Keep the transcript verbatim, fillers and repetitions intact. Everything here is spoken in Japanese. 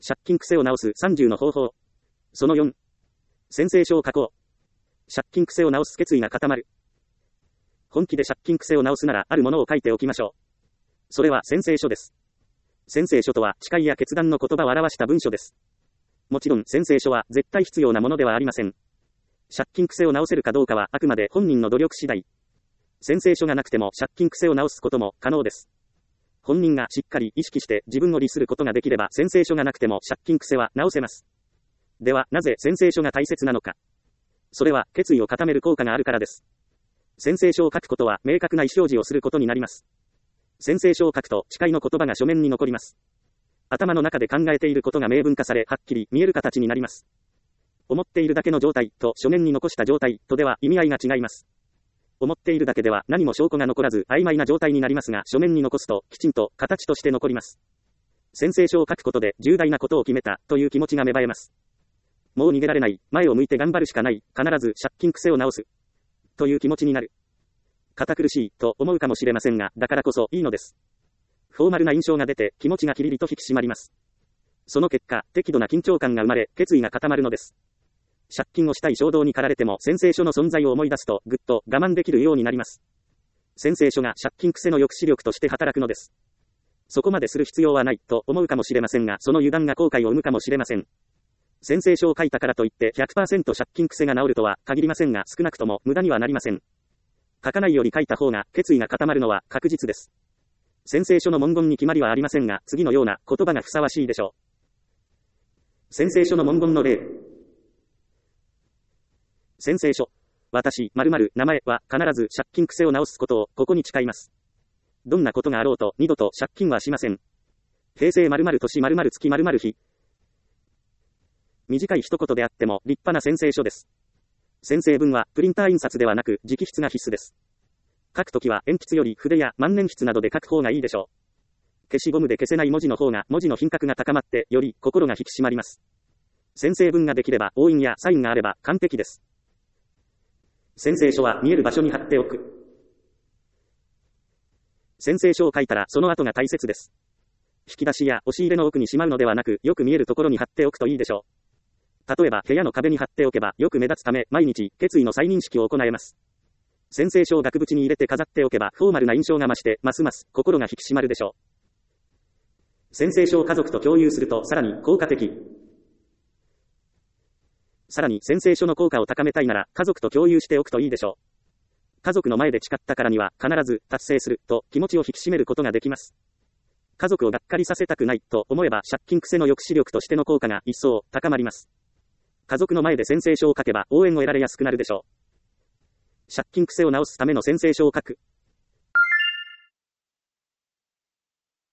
借金癖を直すさんじゅうの方法。そのよん。宣誓書を書こう。借金癖を直す決意が固まる。本気で借金癖を直すならあるものを書いておきましょう。それは宣誓書です。宣誓書とは誓いや決断の言葉を表した文書です。もちろん宣誓書は絶対必要なものではありません。借金癖を直せるかどうかはあくまで本人の努力次第。宣誓書がなくても借金癖を直すことも可能です。本人がしっかり意識して自分を利することができれば宣誓書がなくても借金癖は直せます。ではなぜ宣誓書が大切なのか。それは決意を固める効果があるからです。宣誓書を書くことは明確な意思表示をすることになります。宣誓書を書くと誓いの言葉が書面に残ります。頭の中で考えていることが明文化されはっきり見える形になります。思っているだけの状態と書面に残した状態とでは意味合いが違います。思っているだけでは何も証拠が残らず曖昧な状態になりますが書面に残すときちんと形として残ります。宣誓書を書くことで重大なことを決めたという気持ちが芽生えます。もう逃げられない、前を向いて頑張るしかない、必ず借金癖を直すという気持ちになる。堅苦しいと思うかもしれませんが、だからこそいいのです。フォーマルな印象が出て気持ちがキリリと引き締まります。その結果、適度な緊張感が生まれ、決意が固まるのです。借金をしたい衝動に駆られても宣誓書の存在を思い出すとぐっと我慢できるようになります。宣誓書が借金癖の抑止力として働くのです。そこまでする必要はないと思うかもしれませんが、その油断が後悔を生むかもしれません。宣誓書を書いたからといって ひゃくパーセント 借金癖が治るとは限りませんが、少なくとも無駄にはなりません。書かないより書いた方が決意が固まるのは確実です。宣誓書の文言に決まりはありませんが、次のような言葉がふさわしいでしょう。宣誓書の文言の例。宣誓書。私、〇〇、名前は必ず借金癖を直すことをここに誓います。どんなことがあろうと二度と借金はしません。平成〇〇年〇〇月〇〇日。短い一言であっても立派な宣誓書です。宣誓文はプリンター印刷ではなく直筆が必須です。書くときは鉛筆より筆や万年筆などで書く方がいいでしょう。消しゴムで消せない文字の方が文字の品格が高まってより心が引き締まります。宣誓文ができれば押印やサインがあれば完璧です。宣誓書は見える場所に貼っておく。宣誓書を書いたらその後が大切です。引き出しや押し入れの奥にしまうのではなく、よく見えるところに貼っておくといいでしょう。例えば部屋の壁に貼っておけばよく目立つため毎日決意の再認識を行えます。宣誓書を額縁に入れて飾っておけばフォーマルな印象が増してますます心が引き締まるでしょう。宣誓書を家族と共有するとさらに効果的。さらに宣誓書の効果を高めたいなら家族と共有しておくといいでしょう。家族の前で誓ったからには必ず達成すると気持ちを引き締めることができます。家族をがっかりさせたくないと思えば借金癖の抑止力としての効果が一層高まります。家族の前で宣誓書を書けば応援を得られやすくなるでしょう。借金癖を直すための宣誓書を書く。